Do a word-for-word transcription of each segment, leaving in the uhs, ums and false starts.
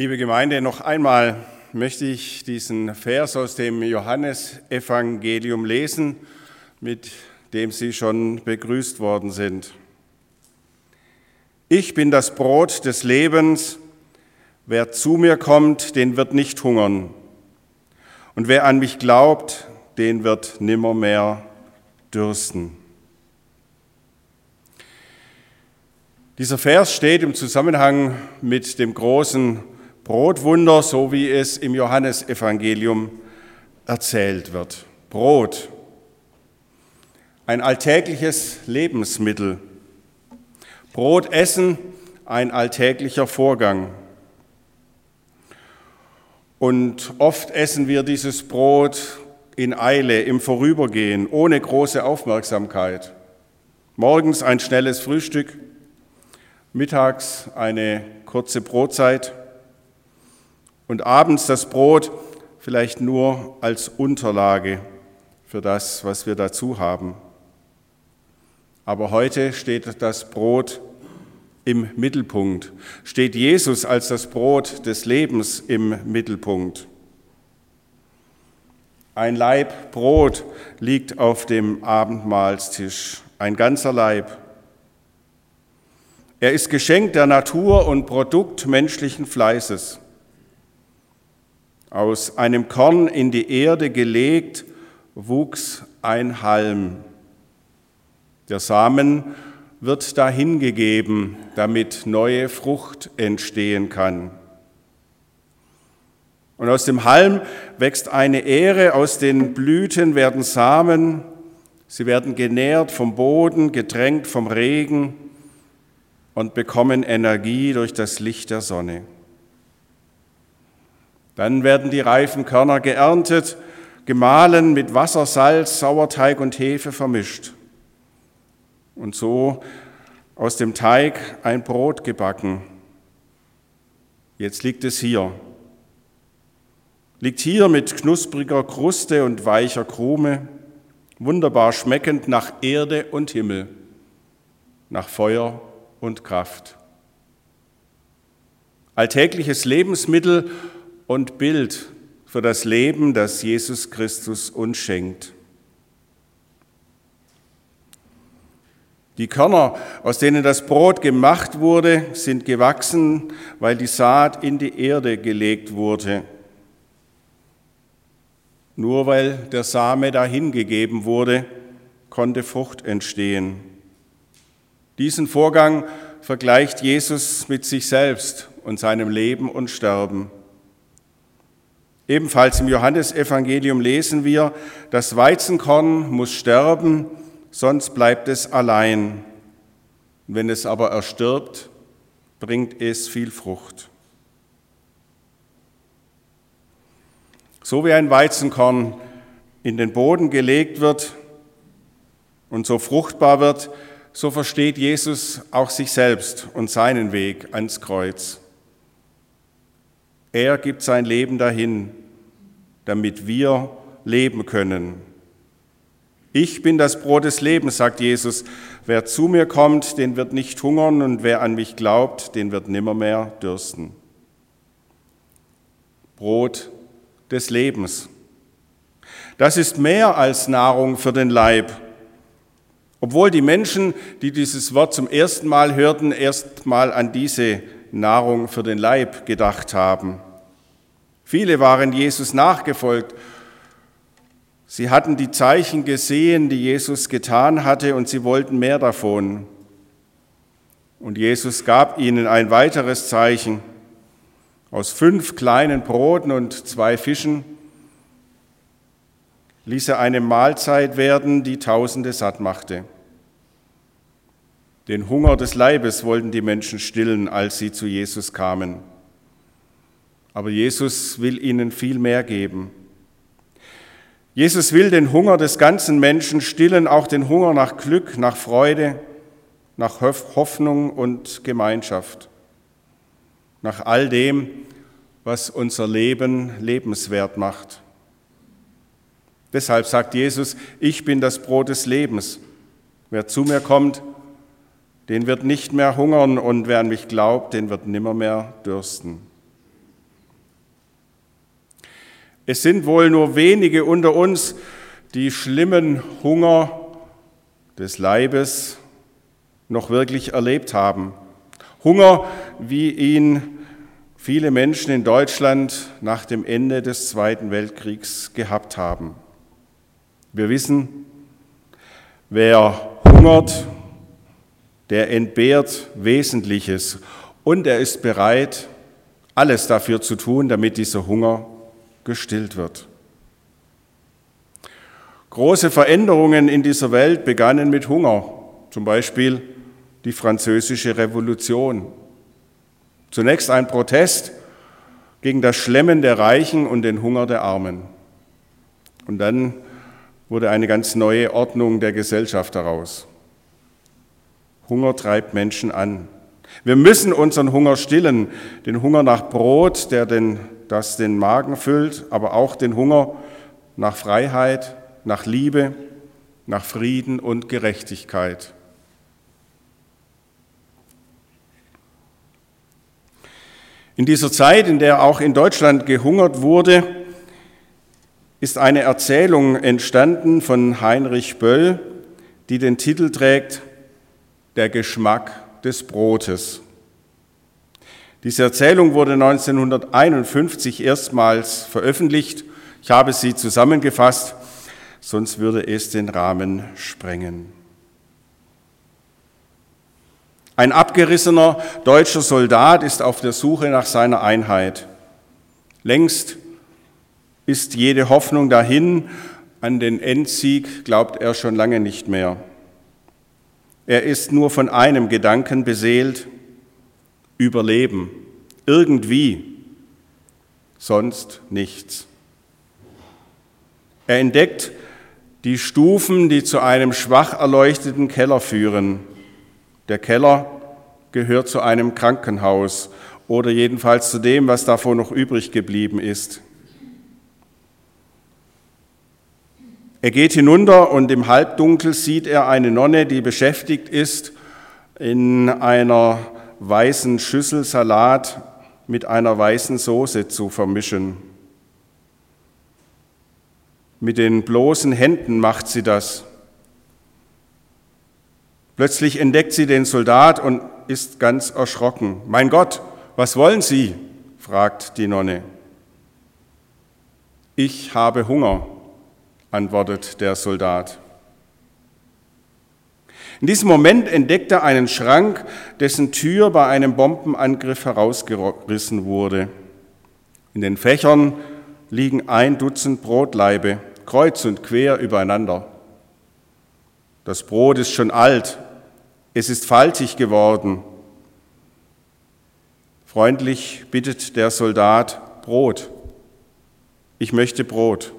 Liebe Gemeinde, noch einmal möchte ich diesen Vers aus dem Johannesevangelium lesen, mit dem Sie schon begrüßt worden sind. Ich bin das Brot des Lebens, wer zu mir kommt, den wird nicht hungern. Und wer an mich glaubt, den wird nimmermehr dürsten. Dieser Vers steht im Zusammenhang mit dem großen Brotwunder, so wie es im Johannesevangelium erzählt wird. Brot, ein alltägliches Lebensmittel. Brot essen, ein alltäglicher Vorgang. Und oft essen wir dieses Brot in Eile, im Vorübergehen, ohne große Aufmerksamkeit. Morgens ein schnelles Frühstück, mittags eine kurze Brotzeit und abends das Brot vielleicht nur als Unterlage für das, was wir dazu haben. Aber heute steht das Brot im Mittelpunkt, steht Jesus als das Brot des Lebens im Mittelpunkt. Ein Laib Brot liegt auf dem Abendmahlstisch, ein ganzer Laib. Er ist Geschenk der Natur und Produkt menschlichen Fleißes. Aus einem Korn in die Erde gelegt, wuchs ein Halm. Der Samen wird dahingegeben, damit neue Frucht entstehen kann. Und aus dem Halm wächst eine Ähre, aus den Blüten werden Samen, sie werden genährt vom Boden, getränkt vom Regen und bekommen Energie durch das Licht der Sonne. Dann werden die reifen Körner geerntet, gemahlen, mit Wasser, Salz, Sauerteig und Hefe vermischt. Und so aus dem Teig ein Brot gebacken. Jetzt liegt es hier. Liegt hier mit knuspriger Kruste und weicher Krume, wunderbar schmeckend nach Erde und Himmel, nach Feuer und Kraft. Alltägliches Lebensmittel und Bild für das Leben, das Jesus Christus uns schenkt. Die Körner, aus denen das Brot gemacht wurde, sind gewachsen, weil die Saat in die Erde gelegt wurde. Nur weil der Same dahingegeben wurde, konnte Frucht entstehen. Diesen Vorgang vergleicht Jesus mit sich selbst und seinem Leben und Sterben. Ebenfalls im Johannesevangelium lesen wir, das Weizenkorn muss sterben, sonst bleibt es allein. Wenn es aber erstirbt, bringt es viel Frucht. So wie ein Weizenkorn in den Boden gelegt wird und so fruchtbar wird, so versteht Jesus auch sich selbst und seinen Weg ans Kreuz. Er gibt sein Leben dahin, damit wir leben können. Ich bin das Brot des Lebens, sagt Jesus. Wer zu mir kommt, den wird nicht hungern, und wer an mich glaubt, den wird nimmermehr dürsten. Brot des Lebens. Das ist mehr als Nahrung für den Leib. Obwohl die Menschen, die dieses Wort zum ersten Mal hörten, erst mal an diese Nahrung für den Leib gedacht haben. Viele waren Jesus nachgefolgt. Sie hatten die Zeichen gesehen, die Jesus getan hatte, und sie wollten mehr davon. Und Jesus gab ihnen ein weiteres Zeichen. Aus fünf kleinen Broten und zwei Fischen ließ er eine Mahlzeit werden, die Tausende satt machte. Den Hunger des Leibes wollten die Menschen stillen, als sie zu Jesus kamen. Aber Jesus will ihnen viel mehr geben. Jesus will den Hunger des ganzen Menschen stillen, auch den Hunger nach Glück, nach Freude, nach Hoffnung und Gemeinschaft, nach all dem, was unser Leben lebenswert macht. Deshalb sagt Jesus, ich bin das Brot des Lebens. Wer zu mir kommt, den wird nicht mehr hungern, und wer an mich glaubt, den wird nimmermehr dürsten. Es sind wohl nur wenige unter uns, die schlimmen Hunger des Leibes noch wirklich erlebt haben. Hunger, wie ihn viele Menschen in Deutschland nach dem Ende des Zweiten Weltkriegs gehabt haben. Wir wissen, wer hungert, der entbehrt Wesentliches und er ist bereit, alles dafür zu tun, damit dieser Hunger gestillt wird. Große Veränderungen in dieser Welt begannen mit Hunger, zum Beispiel die Französische Revolution. Zunächst ein Protest gegen das Schlemmen der Reichen und den Hunger der Armen. Und dann wurde eine ganz neue Ordnung der Gesellschaft daraus. Hunger treibt Menschen an. Wir müssen unseren Hunger stillen, den Hunger nach Brot, der den, das den Magen füllt, aber auch den Hunger nach Freiheit, nach Liebe, nach Frieden und Gerechtigkeit. In dieser Zeit, in der auch in Deutschland gehungert wurde, ist eine Erzählung entstanden von Heinrich Böll, die den Titel trägt Der Geschmack des Brotes. Diese Erzählung wurde neunzehnhunderteinundfünfzig erstmals veröffentlicht. Ich habe sie zusammengefasst, sonst würde es den Rahmen sprengen. Ein abgerissener deutscher Soldat ist auf der Suche nach seiner Einheit. Längst ist jede Hoffnung dahin, an den Endsieg glaubt er schon lange nicht mehr. Er ist nur von einem Gedanken beseelt: Überleben, irgendwie, sonst nichts. Er entdeckt die Stufen, die zu einem schwach erleuchteten Keller führen. Der Keller gehört zu einem Krankenhaus oder jedenfalls zu dem, was davon noch übrig geblieben ist. Er geht hinunter und im Halbdunkel sieht er eine Nonne, die beschäftigt ist, in einer weißen Schüssel Salat mit einer weißen Soße zu vermischen. Mit den bloßen Händen macht sie das. Plötzlich entdeckt sie den Soldat und ist ganz erschrocken. »Mein Gott, was wollen Sie?« fragt die Nonne. »Ich habe Hunger«, antwortet der Soldat. In diesem Moment entdeckt er einen Schrank, dessen Tür bei einem Bombenangriff herausgerissen wurde. In den Fächern liegen ein Dutzend Brotlaibe, kreuz und quer übereinander. Das Brot ist schon alt, es ist faltig geworden. Freundlich bittet der Soldat: Brot, ich möchte Brot.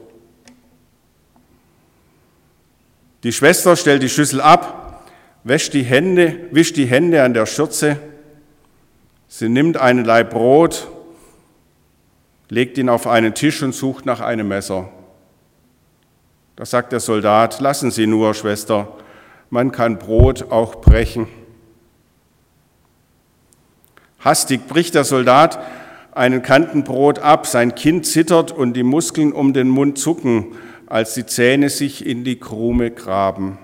Die Schwester stellt die Schüssel ab, wäscht die Hände, wischt die Hände an der Schürze. Sie nimmt einen Laib Brot, legt ihn auf einen Tisch und sucht nach einem Messer. Da sagt der Soldat: Lassen Sie nur, Schwester, man kann Brot auch brechen. Hastig bricht der Soldat einen Kanten Brot ab, sein Kinn zittert und die Muskeln um den Mund zucken, als die Zähne sich in die Krume graben.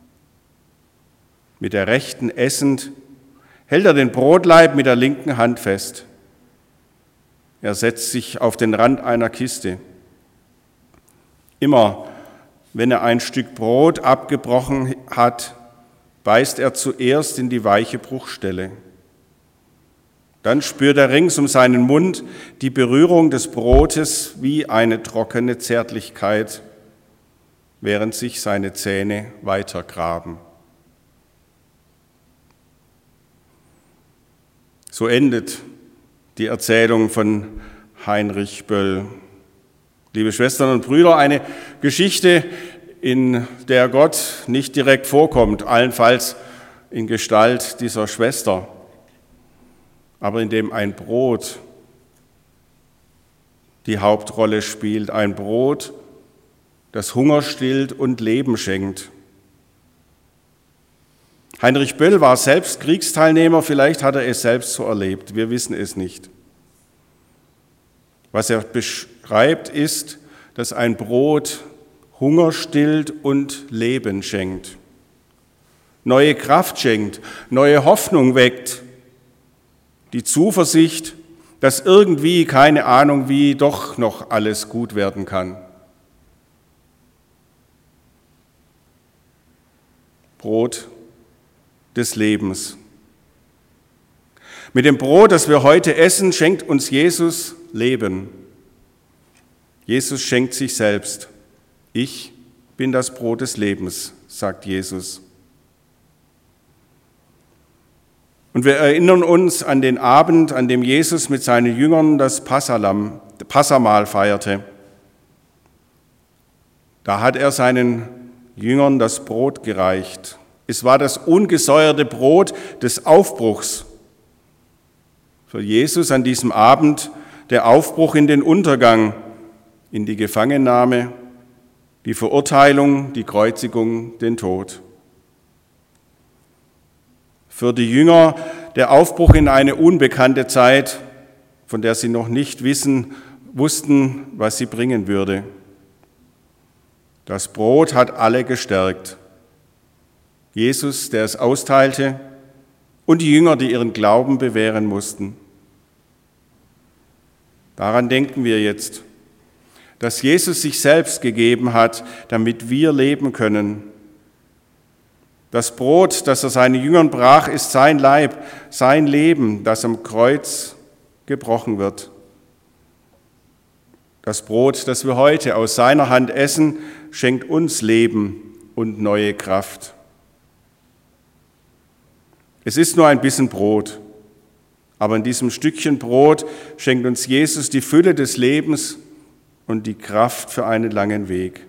Mit der rechten essend hält er den Brotlaib mit der linken Hand fest. Er setzt sich auf den Rand einer Kiste. Immer wenn er ein Stück Brot abgebrochen hat, beißt er zuerst in die weiche Bruchstelle. Dann spürt er rings um seinen Mund die Berührung des Brotes wie eine trockene Zärtlichkeit, während sich seine Zähne weitergraben. So endet die Erzählung von Heinrich Böll. Liebe Schwestern und Brüder, eine Geschichte, in der Gott nicht direkt vorkommt, allenfalls in Gestalt dieser Schwester, aber in dem ein Brot die Hauptrolle spielt, ein Brot, das Hunger stillt und Leben schenkt. Heinrich Böll war selbst Kriegsteilnehmer, vielleicht hat er es selbst so erlebt, wir wissen es nicht. Was er beschreibt, ist, dass ein Brot Hunger stillt und Leben schenkt, neue Kraft schenkt, neue Hoffnung weckt, die Zuversicht, dass irgendwie, keine Ahnung wie, doch noch alles gut werden kann. Brot des Lebens. Mit dem Brot, das wir heute essen, schenkt uns Jesus Leben. Jesus schenkt sich selbst. Ich bin das Brot des Lebens, sagt Jesus. Und wir erinnern uns an den Abend, an dem Jesus mit seinen Jüngern das Passalam, Passamahl feierte. Da hat er seinen Jüngern das Brot gereicht. Es war das ungesäuerte Brot des Aufbruchs. Für Jesus an diesem Abend der Aufbruch in den Untergang, in die Gefangennahme, die Verurteilung, die Kreuzigung, den Tod. Für die Jünger der Aufbruch in eine unbekannte Zeit, von der sie noch nicht wissen, wussten, was sie bringen würde. Das Brot hat alle gestärkt. Jesus, der es austeilte, und die Jünger, die ihren Glauben bewähren mussten. Daran denken wir jetzt, dass Jesus sich selbst gegeben hat, damit wir leben können. Das Brot, das er seinen Jüngern brach, ist sein Leib, sein Leben, das am Kreuz gebrochen wird. Das Brot, das wir heute aus seiner Hand essen, schenkt uns Leben und neue Kraft. Es ist nur ein bisschen Brot, aber in diesem Stückchen Brot schenkt uns Jesus die Fülle des Lebens und die Kraft für einen langen Weg.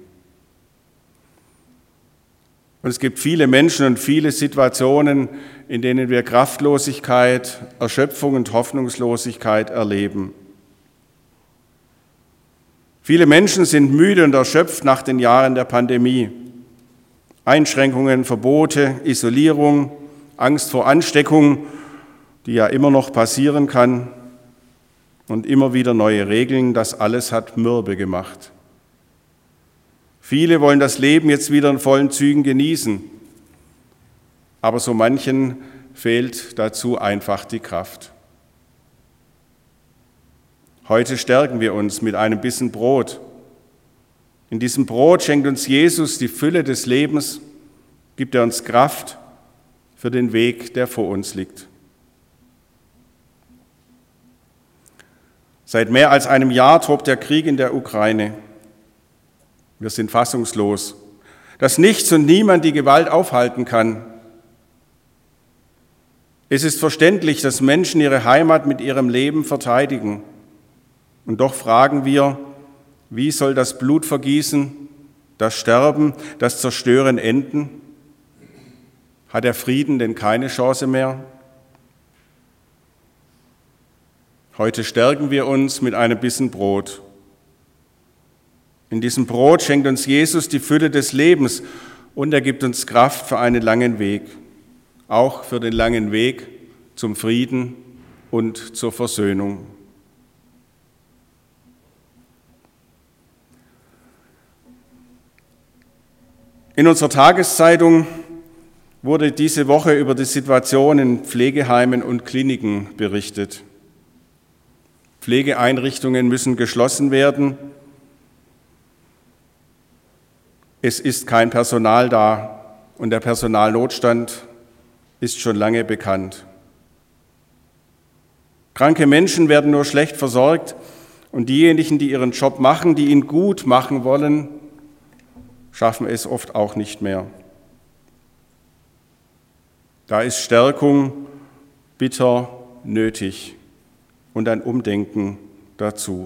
Und es gibt viele Menschen und viele Situationen, in denen wir Kraftlosigkeit, Erschöpfung und Hoffnungslosigkeit erleben. Viele Menschen sind müde und erschöpft nach den Jahren der Pandemie. Einschränkungen, Verbote, Isolierung, Angst vor Ansteckung, die ja immer noch passieren kann, und immer wieder neue Regeln, das alles hat mürbe gemacht. Viele wollen das Leben jetzt wieder in vollen Zügen genießen, aber so manchen fehlt dazu einfach die Kraft. Heute stärken wir uns mit einem Bissen Brot. In diesem Brot schenkt uns Jesus die Fülle des Lebens, gibt er uns Kraft für den Weg, der vor uns liegt. Seit mehr als einem Jahr tobt der Krieg in der Ukraine. Wir sind fassungslos, dass nichts und niemand die Gewalt aufhalten kann. Es ist verständlich, dass Menschen ihre Heimat mit ihrem Leben verteidigen. Und doch fragen wir, wie soll das Blutvergießen, das Sterben, das Zerstören enden? Hat der Frieden denn keine Chance mehr? Heute stärken wir uns mit einem Bissen Brot. In diesem Brot schenkt uns Jesus die Fülle des Lebens und er gibt uns Kraft für einen langen Weg, auch für den langen Weg zum Frieden und zur Versöhnung. In unserer Tageszeitung wurde diese Woche über die Situation in Pflegeheimen und Kliniken berichtet. Pflegeeinrichtungen müssen geschlossen werden. Es ist kein Personal da und der Personalnotstand ist schon lange bekannt. Kranke Menschen werden nur schlecht versorgt und diejenigen, die ihren Job machen, die ihn gut machen wollen, schaffen es oft auch nicht mehr. Da ist Stärkung bitter nötig und ein Umdenken dazu.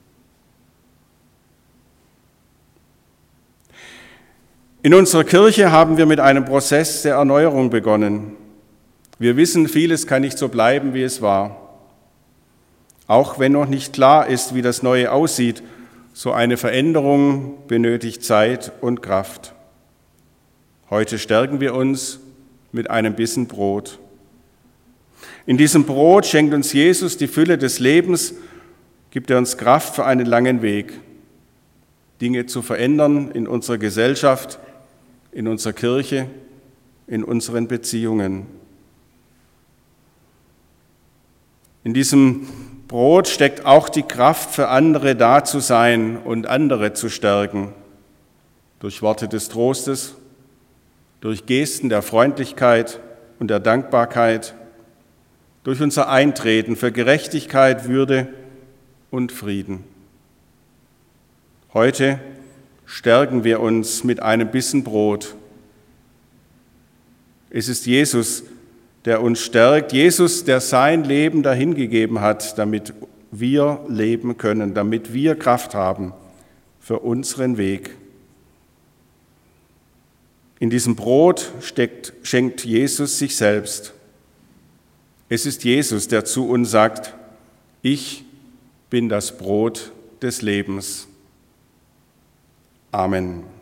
In unserer Kirche haben wir mit einem Prozess der Erneuerung begonnen. Wir wissen, vieles kann nicht so bleiben, wie es war. Auch wenn noch nicht klar ist, wie das Neue aussieht, so eine Veränderung benötigt Zeit und Kraft. Heute stärken wir uns mit einem Bissen Brot. In diesem Brot schenkt uns Jesus die Fülle des Lebens, gibt er uns Kraft für einen langen Weg. Dinge zu verändern in unserer Gesellschaft, in unserer Kirche, in unseren Beziehungen. In diesem Brot steckt auch die Kraft für andere da zu sein und andere zu stärken. Durch Worte des Trostes, durch Gesten der Freundlichkeit und der Dankbarkeit, durch unser Eintreten für Gerechtigkeit, Würde und Frieden. Heute stärken wir uns mit einem Bissen Brot. Es ist Jesus, der uns stärkt, Jesus, der sein Leben dahingegeben hat, damit wir leben können, damit wir Kraft haben für unseren Weg. In diesem Brot steckt, schenkt Jesus sich selbst. Es ist Jesus, der zu uns sagt, ich bin das Brot des Lebens. Amen.